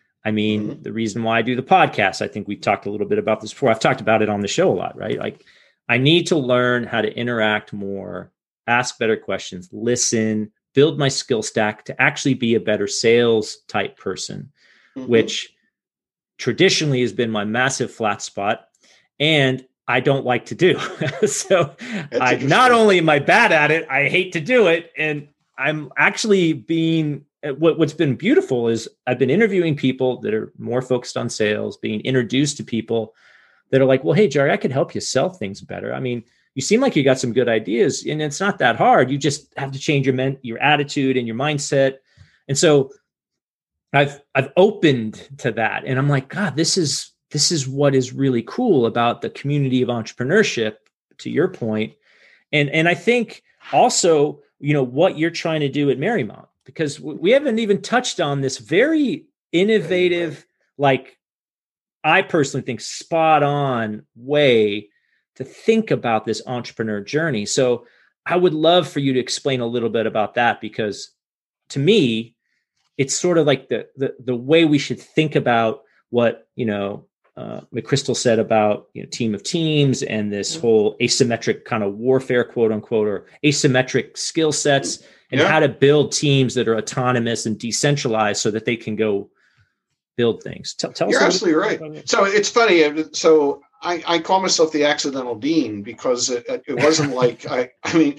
The reason why I do the podcast, I think we talked a little bit about this before. I've talked about it on the show a lot, right? Like, I need to learn how to interact more, ask better questions, listen, build my skill stack to actually be a better sales type person, which traditionally has been my massive flat spot, and I don't like to do. So I not only am I bad at it, I hate to do it. And I'm actually what's been beautiful is I've been interviewing people that are more focused on sales, being introduced to people that are like, well, hey, Jerry, I could help you sell things better. I mean, you seem like you got some good ideas, and it's not that hard. You just have to change your attitude and your mindset. And so I've opened to that, and I'm like, God, this is what is really cool about the community of entrepreneurship, to your point. And I think also, what you're trying to do at Marymount, because we haven't even touched on this very innovative, like I personally think spot on way to think about this entrepreneur journey. So I would love for you to explain a little bit about that, because to me, it's sort of like the way we should think about what, McChrystal said about, team of teams and this whole asymmetric kind of warfare, quote unquote, or asymmetric skill sets, and how to build teams that are autonomous and decentralized so that they can go build things. Tell us. You're absolutely right. So it's funny. So I call myself the accidental dean, because it wasn't like I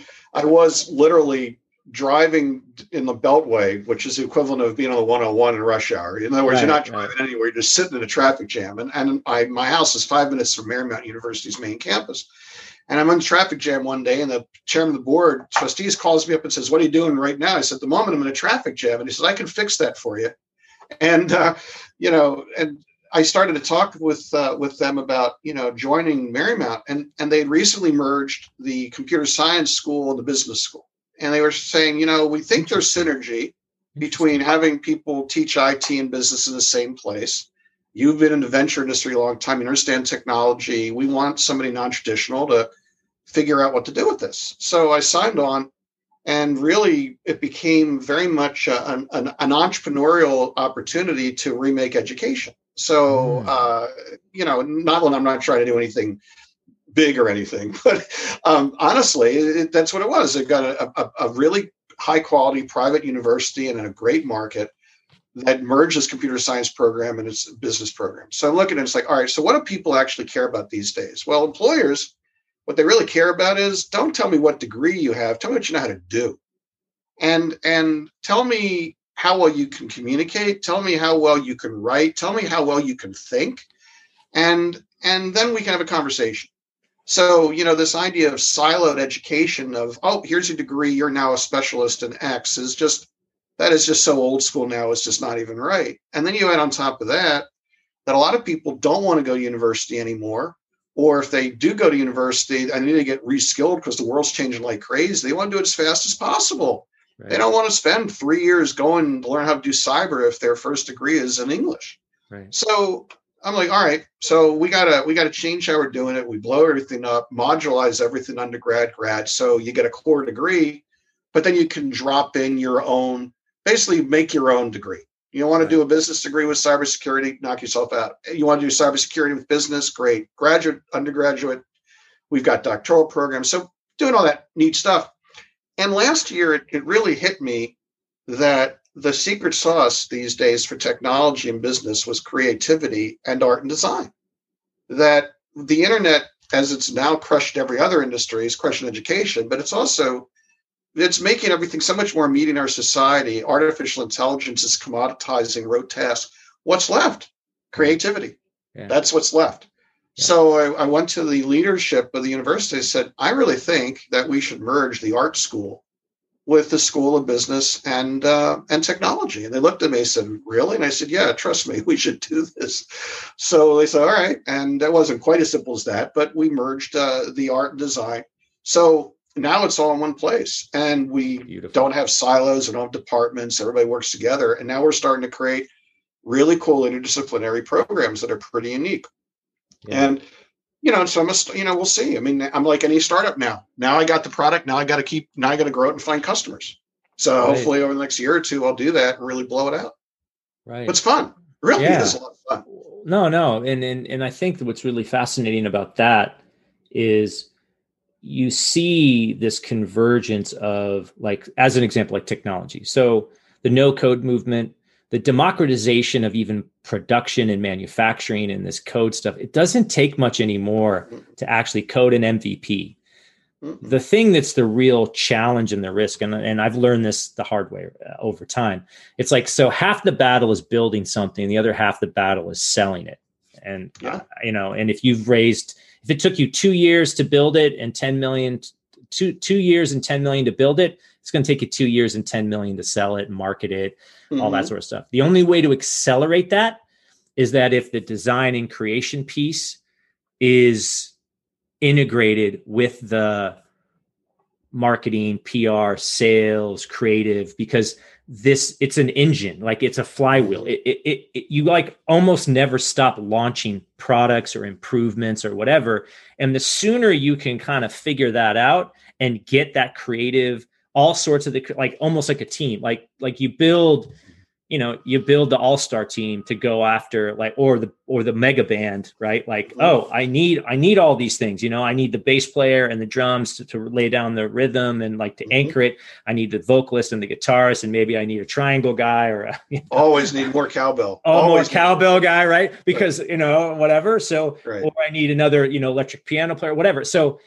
was literally driving in the Beltway, which is the equivalent of being on the 101 in rush hour. In other words, you're not driving anywhere, you're just sitting in a traffic jam. And my house is 5 minutes from Marymount University's main campus. And I'm on the traffic jam one day, and the chairman of the board trustees calls me up and says, "What are you doing right now?" I said, "At the moment I'm in a traffic jam." And he says, "I can fix that for you." And, and I started to talk with them about, joining Marymount, and they had recently merged the computer science school and the business school. And they were saying, we think there's synergy between having people teach IT and business in the same place. You've been in the venture industry a long time. You understand technology. We want somebody non-traditional to figure out what to do with this. So I signed on, and really it became very much an entrepreneurial opportunity to remake education. So, not when I'm not trying to do anything big or anything, but honestly, that's what it was. They've got a really high quality private university and in a great market that merged this computer science program and its business program. So I'm looking at it, it's like, all right, so what do people actually care about these days? Well, employers, what they really care about is, don't tell me what degree you have, tell me what you know how to do. And tell me how well you can communicate, tell me how well you can write, tell me how well you can think, and then we can have a conversation. So, this idea of siloed education of, oh, here's your degree, you're now a specialist in X, that is just so old school now, it's just not even right. And then you add on top of that a lot of people don't want to go to university anymore, or if they do go to university, I need to get reskilled because the world's changing like crazy. They want to do it as fast as possible. Right. They don't want to spend 3 years going to learn how to do cyber if their first degree is in English. Right. So I'm like, all right, so we gotta change how we're doing it. We blow everything up, modularize everything, undergrad, grad. So you get a core degree, but then you can drop in your own, basically make your own degree. You want to do a business degree with cybersecurity, knock yourself out. You want to do cybersecurity with business, great. Graduate, undergraduate, we've got doctoral programs. So doing all that neat stuff. And last year, it really hit me that the secret sauce these days for technology and business was creativity and art and design. That the internet, as it's now crushed every other industry, is crushing education, but it's making everything so much more meeting our society. Artificial intelligence is commoditizing rote tasks. What's left? Creativity. Yeah. That's what's left. Yeah. So I went to the leadership of the university and said, I really think that we should merge the art school with the School of Business and Technology. And they looked at me and said, really? And I said, yeah, trust me, we should do this. So they said, all right. And it wasn't quite as simple as that, but we merged the art and design. So now it's all in one place, and we don't have silos and don't have departments. Everybody works together. And now we're starting to create really cool interdisciplinary programs that are pretty unique. Yeah. And, so we'll see. I mean, I'm like any startup now. Now I got the product. Now I got to grow it and find customers. So hopefully over the next year or two, I'll do that and really blow it out. Right. But it's fun. Really, it's a lot of fun. No. And I think that what's really fascinating about that is you see this convergence of, like, as an example, like technology. So the no code movement, the democratization of even production and manufacturing and this code stuff, it doesn't take much anymore to actually code an MVP. The thing that's the real challenge and the risk, and I've learned this the hard way over time. It's like, so half the battle is building something, the other half the battle is selling it. And, and if it took you 2 years to build it and 10 million, 2 years and 10 million to build it, it's going to take you 2 years and 10 million to sell it and market it, all that sort of stuff. The only way to accelerate that is that if the design and creation piece is integrated with the marketing, PR, sales, creative, because it's an engine, like it's a flywheel. You like almost never stop launching products or improvements or whatever. And the sooner you can kind of figure that out and get that creative, all sorts of like almost like a team, like you build the all-star team to go after or the mega band, right? Like, oh, I need all these things, I need the bass player and the drums to lay down the rhythm and like to anchor it. I need the vocalist and the guitarist, and maybe I need a triangle guy or always need more cowbell. Always more cowbell guy, right? Because, whatever. So, or I need another, electric piano player, whatever. So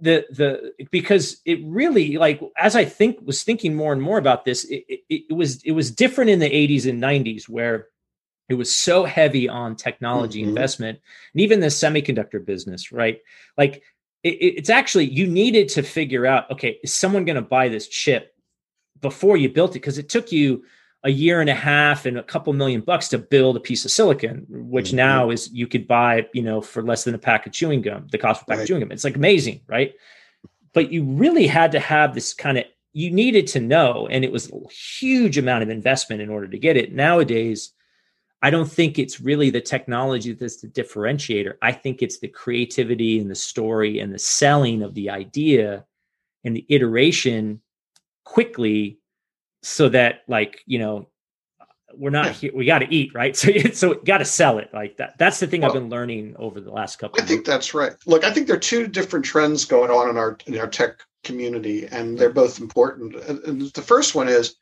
because it really, like, as I was thinking more and more about this, it was different in the 80s and 90s, where it was so heavy on technology investment, and even the semiconductor business, right? Like it's actually, you needed to figure out, okay, is someone going to buy this chip before you built it? Because it took you a year and a half and a couple $1 million to build a piece of silicon, which now is, you could buy, for less than a pack of chewing gum, the cost of a pack of chewing gum. It's like amazing, right? But you really had to have this you needed to know, and it was a huge amount of investment in order to get it. Nowadays, I don't think it's really the technology that's the differentiator. I think it's the creativity and the story and the selling of the idea and the iteration quickly, so that, like, we're not here, we got to eat, right? So you got to sell it like that. That's the thing I've been learning over the last couple of years. I think that's right. Look, I think there are two different trends going on in our tech community, and they're both important. And the first one is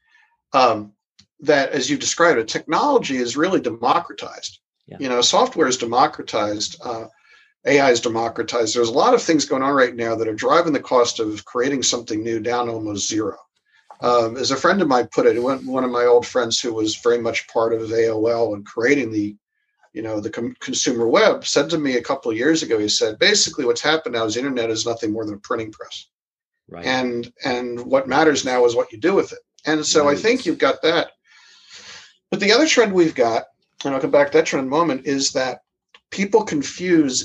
that, as you described it, technology is really democratized. Yeah. Software is democratized. AI is democratized. There's a lot of things going on right now that are driving the cost of creating something new down to almost zero. As a friend of mine put it, one of my old friends who was very much part of AOL and creating the consumer web, said to me a couple of years ago, he said, basically what's happened now is the internet is nothing more than a printing press. Right. And what matters now is what you do with it. And so right. I think you've got that. But the other trend we've got, and I'll come back to that trend in a moment, is that people confuse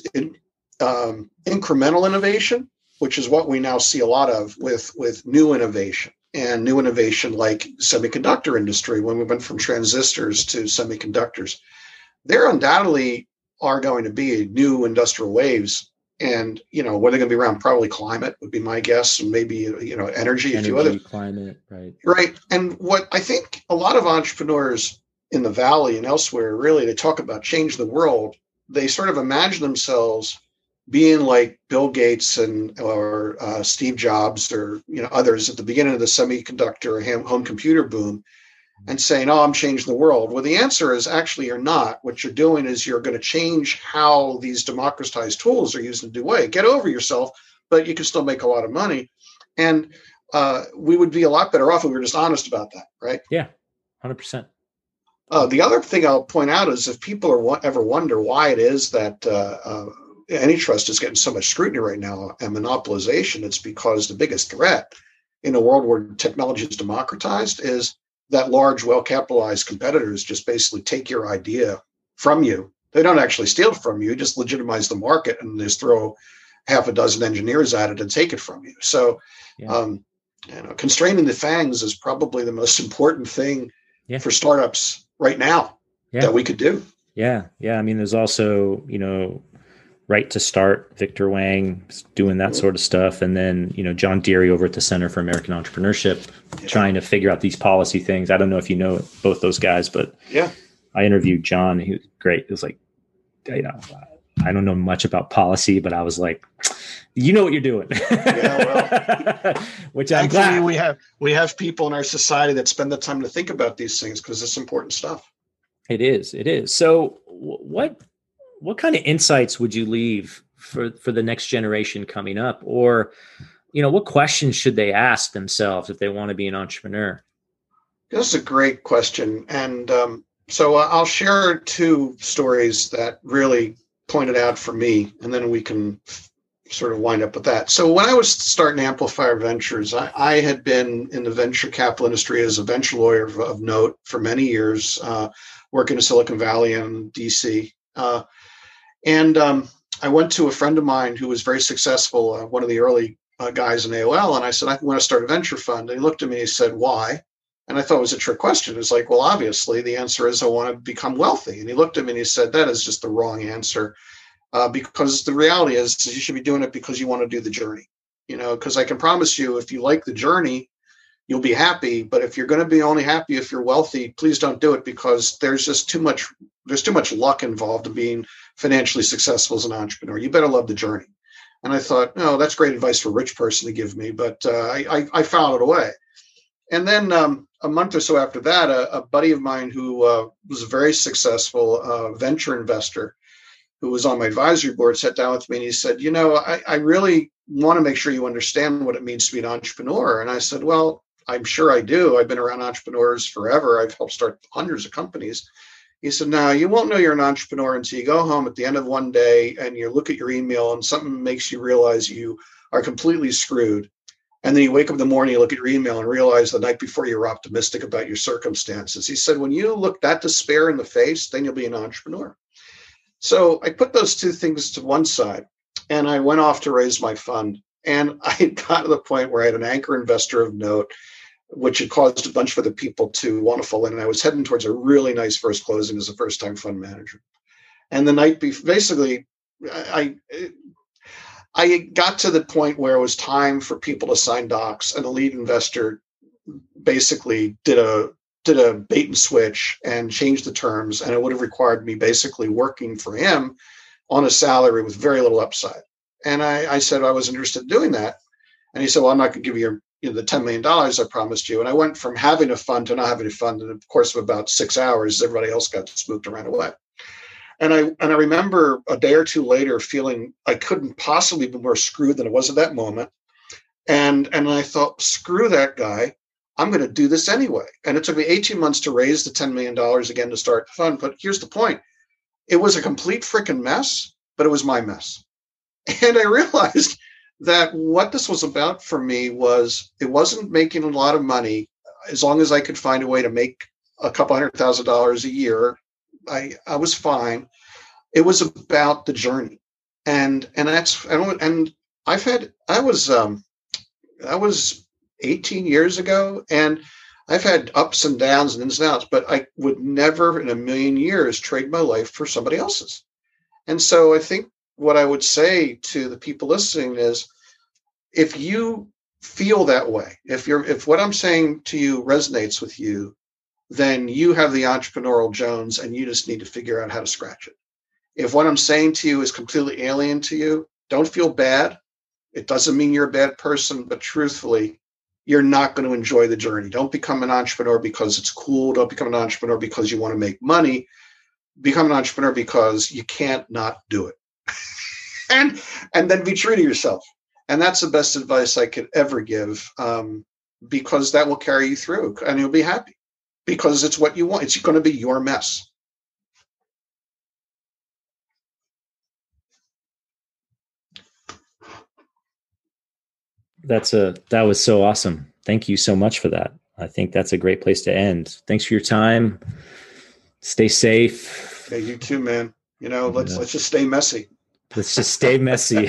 incremental innovation, which is what we now see a lot of, with new innovation. And new innovation like semiconductor industry, when we went from transistors to semiconductors, there undoubtedly are going to be new industrial waves. And, where they're going to be around, probably climate would be my guess, and maybe, energy, a few other. Climate, right. Right. And what I think a lot of entrepreneurs in the Valley and elsewhere, really, they talk about change the world. They sort of imagine themselves being like Bill Gates or Steve Jobs or others at the beginning of the semiconductor home computer boom, and saying, "Oh, I'm changing the world." Well, the answer is actually you're not. What you're doing is you're going to change how these democratized tools are used in a new way. Get over yourself, but you can still make a lot of money, and we would be a lot better off if we were just honest about that, right? Yeah, 100%. The other thing I'll point out is, if people ever wonder why it is that antitrust is getting so much scrutiny right now and monopolization, it's because the biggest threat in a world where technology is democratized is that large, well-capitalized competitors just basically take your idea from you. They don't actually steal it from you, just legitimize the market and just throw half a dozen engineers at it and take it from you. So constraining the fangs is probably the most important thing for startups right now that we could do. Yeah. Yeah. I mean, there's also, Right to Start, Victor Wang doing that sort of stuff. And then, John Deary over at the Center for American Entrepreneurship, trying to figure out these policy things. I don't know if you know both those guys, but I interviewed John. He was great. It was like, I don't know much about policy, but I was like, You know what you're doing. Yeah, well, which I'm glad we have people in our society that spend the time to think about these things because it's important stuff. It is. So what kind of insights would you leave for the next generation coming up? Or, what questions should they ask themselves if they want to be an entrepreneur? This is a great question. And so I'll share two stories that really pointed out for me, and then we can sort of wind up with that. So when I was starting Amplifier Ventures, I had been in the venture capital industry as a venture lawyer of note for many years, working in Silicon Valley and DC. And I went to a friend of mine who was very successful, one of the early guys in AOL, and I said, I want to start a venture fund. And he looked at me and he said, why? And I thought it was a trick question. It's like, well, obviously the answer is I want to become wealthy. And he looked at me and he said, that is just the wrong answer. Because the reality is you should be doing it because you want to do the journey, because I can promise you, if you like the journey, you'll be happy. But if you're going to be only happy if you're wealthy, please don't do it, because there's too much luck involved in being financially successful as an entrepreneur. You better love the journey. And I thought, no, that's great advice for a rich person to give me, but I filed it away. And then a month or so after that, a buddy of mine who was a very successful venture investor who was on my advisory board sat down with me and he said, I really want to make sure you understand what it means to be an entrepreneur. And I said, well, I'm sure I do. I've been around entrepreneurs forever. I've helped start hundreds of companies. He said, no, you won't know you're an entrepreneur until you go home at the end of one day and you look at your email and something makes you realize you are completely screwed. And then you wake up in the morning, you look at your email and realize the night before you were optimistic about your circumstances. He said, when you look that despair in the face, then you'll be an entrepreneur. So I put those two things to one side and I went off to raise my fund. And I had got to the point where I had an anchor investor of note, which had caused a bunch of other people to want to fall in. And I was heading towards a really nice first closing as a first-time fund manager. And the night before, basically, I got to the point where it was time for people to sign docs, and the lead investor basically did a bait and switch and changed the terms, and it would have required me basically working for him on a salary with very little upside. And I said I was interested in doing that. And he said, well, I'm not going to give you the $10 million I promised you. And I went from having a fund to not having a fund in the course of about 6 hours. Everybody else got spooked and ran away. And I remember a day or two later feeling I couldn't possibly be more screwed than it was at that moment. And I thought, screw that guy. I'm going to do this anyway. And it took me 18 months to raise the $10 million again to start the fund. But here's the point. It was a complete freaking mess, but it was my mess. And I realized that what this was about for me was it wasn't making a lot of money. As long as I could find a way to make a couple $100,000 a year, I was fine. It was about the journey. And I was 18 years ago, and I've had ups and downs and ins and outs, but I would never in a million years trade my life for somebody else's. And so I think what I would say to the people listening is, if you feel that way, if what I'm saying to you resonates with you, then you have the entrepreneurial Jones and you just need to figure out how to scratch it. If what I'm saying to you is completely alien to you, don't feel bad. It doesn't mean you're a bad person, but truthfully, you're not going to enjoy the journey. Don't become an entrepreneur because it's cool. Don't become an entrepreneur because you want to make money. Become an entrepreneur because you can't not do it. and then be true to yourself. And that's the best advice I could ever give, because that will carry you through and you'll be happy because it's what you want. It's going to be your mess. That was so awesome. Thank you so much for that. I think that's a great place to end. Thanks for your time. Stay safe. Yeah, you too, man. Let's just stay messy. Let's just stay messy.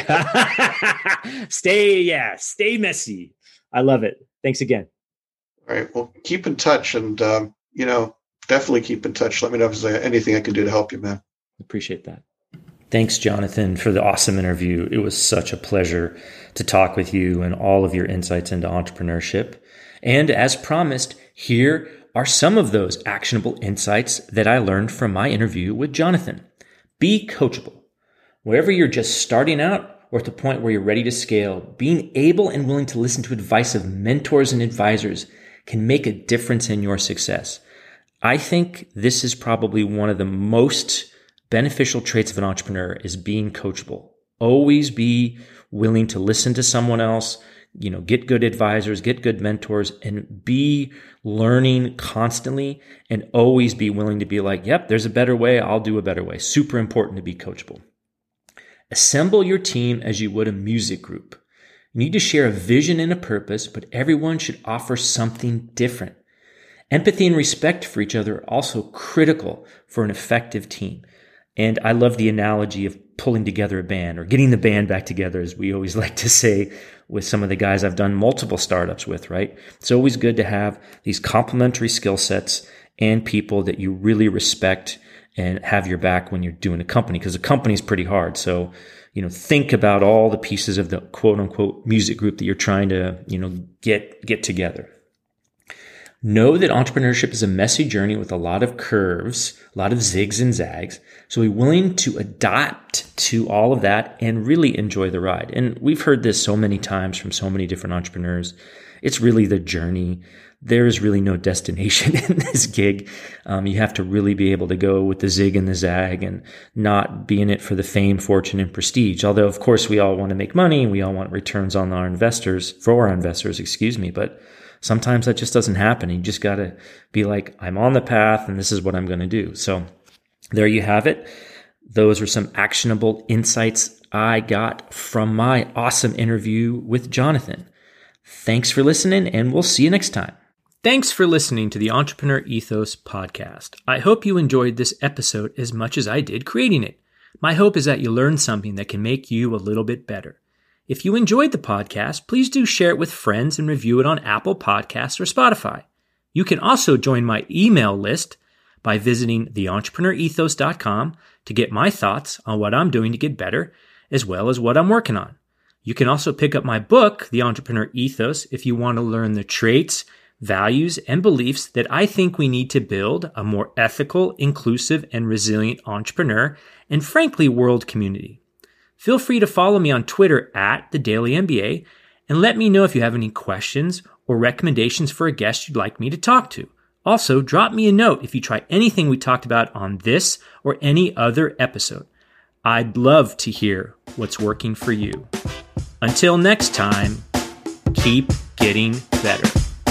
Stay messy. I love it. Thanks again. All right. Well, keep in touch and, definitely keep in touch. Let me know if there's anything I can do to help you, man. Appreciate that. Thanks, Jonathan, for the awesome interview. It was such a pleasure to talk with you and all of your insights into entrepreneurship. And as promised, here are some of those actionable insights that I learned from my interview with Jonathan. Be coachable. Wherever you're just starting out or at the point where you're ready to scale, being able and willing to listen to advice of mentors and advisors can make a difference in your success. I think this is probably one of the most beneficial traits of an entrepreneur is being coachable. Always be willing to listen to someone else, get good advisors, get good mentors, and be learning constantly, and always be willing to be like, yep, there's a better way. I'll do a better way. Super important to be coachable. Assemble your team as you would a music group. You need to share a vision and a purpose, but everyone should offer something different. Empathy and respect for each other are also critical for an effective team. And I love the analogy of pulling together a band, or getting the band back together, as we always like to say with some of the guys I've done multiple startups with, right? It's always good to have these complementary skill sets and people that you really respect and have your back when you're doing a company, because a company is pretty hard. So, think about all the pieces of the quote unquote music group that you're trying to, get together. Know that entrepreneurship is a messy journey with a lot of curves, a lot of zigs and zags. So be willing to adapt to all of that and really enjoy the ride. And we've heard this so many times from so many different entrepreneurs. It's really the journey. There is really no destination in this gig. You have to really be able to go with the zig and the zag and not be in it for the fame, fortune, and prestige. Although, of course, we all want to make money and we all want returns on our investors, but sometimes that just doesn't happen. You just got to be like, I'm on the path and this is what I'm going to do. So there you have it. Those are some actionable insights I got from my awesome interview with Jonathan. Thanks for listening, and we'll see you next time. Thanks for listening to the Entrepreneur Ethos podcast. I hope you enjoyed this episode as much as I did creating it. My hope is that you learned something that can make you a little bit better. If you enjoyed the podcast, please do share it with friends and review it on Apple Podcasts or Spotify. You can also join my email list by visiting theentrepreneurethos.com to get my thoughts on what I'm doing to get better, as well as what I'm working on. You can also pick up my book, The Entrepreneur Ethos, if you want to learn the traits, values, and beliefs that I think we need to build a more ethical, inclusive, and resilient entrepreneur and, frankly, world community. Feel free to follow me on Twitter @TheDailyMBA and let me know if you have any questions or recommendations for a guest you'd like me to talk to. Also, drop me a note if you try anything we talked about on this or any other episode. I'd love to hear what's working for you. Until next time, keep getting better.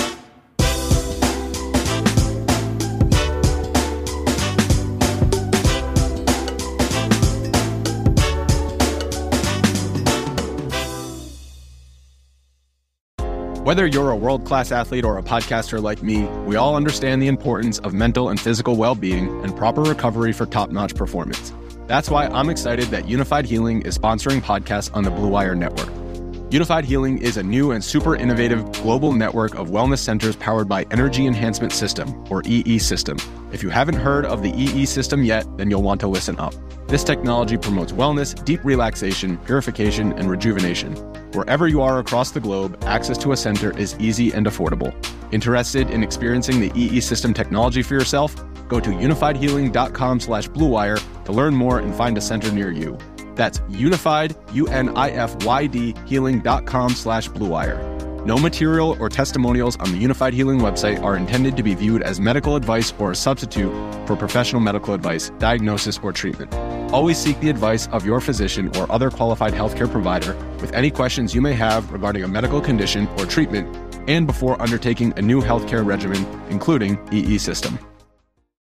Whether you're a world-class athlete or a podcaster like me, we all understand the importance of mental and physical well-being and proper recovery for top-notch performance. That's why I'm excited that Unified Healing is sponsoring podcasts on the Blue Wire Network. Unified Healing is a new and super innovative global network of wellness centers powered by Energy Enhancement System, or EE System. If you haven't heard of the EE System yet, then you'll want to listen up. This technology promotes wellness, deep relaxation, purification, and rejuvenation. Wherever you are across the globe, access to a center is easy and affordable. Interested in experiencing the EE System technology for yourself? Go to unifiedhealing.com/bluewire to learn more and find a center near you. That's unified, UNIFYD, healing.com/bluewire. No material or testimonials on the Unified Healing website are intended to be viewed as medical advice or a substitute for professional medical advice, diagnosis, or treatment. Always seek the advice of your physician or other qualified healthcare provider with any questions you may have regarding a medical condition or treatment and before undertaking a new healthcare regimen, including EE System.